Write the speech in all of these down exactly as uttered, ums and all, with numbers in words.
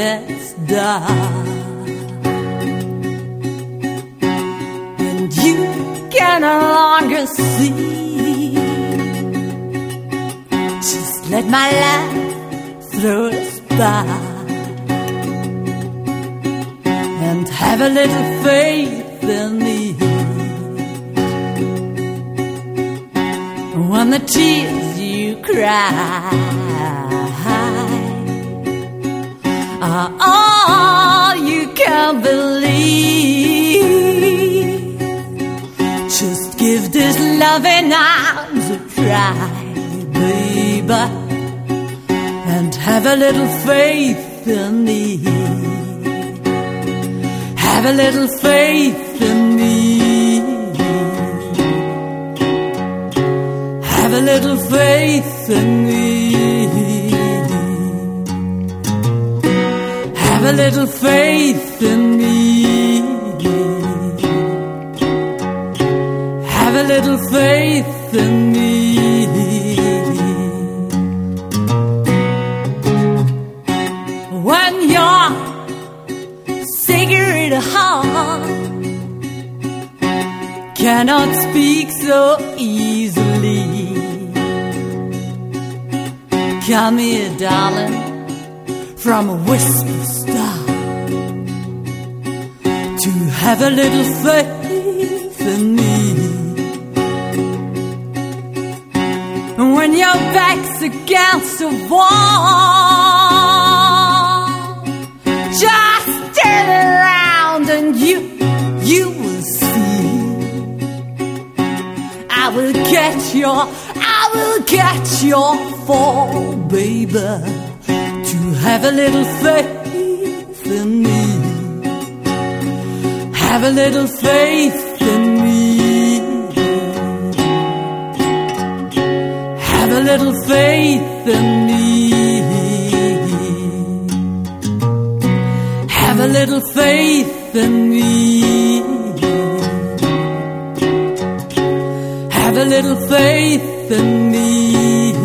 gets dark and you can no longer see, just let my life throw a spark and have a little faith in me. When the tears you cry are all you can believe, just give this loving arms a try, baby, and have a little faith in me. Have a little faith in me. Have a little faith in me. Have a little faith in me. Have a little faith in me. When your cigarette heart cannot speak so easily, come here, darling, from a whisper star, to have a little faith in me. When your back's against the wall, just turn around and you, you will see. I will get your, I will get your fall, baby, to have a little faith in me. Have a little faith in me. Have a little faith in me. Have a little faith in me. Have a little faith in me.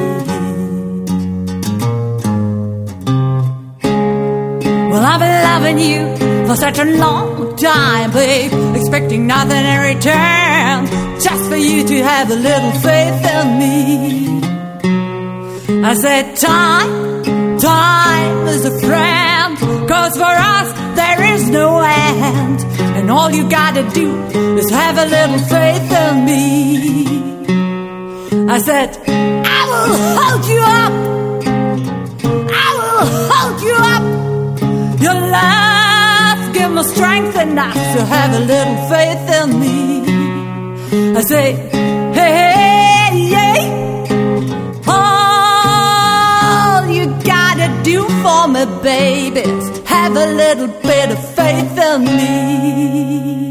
Well, I've been loving you for such a long time, babe, expecting nothing in return, just for you to have a little faith in me. I said time, time is a friend, 'cause for us there is no end, and all you gotta do is have a little faith in me. I said I will hold you up, I will hold you up. Your love give me strength enough to have a little faith in me. I say, hey, hey, yeah. All you gotta do for me, baby, is have a little bit of faith in me.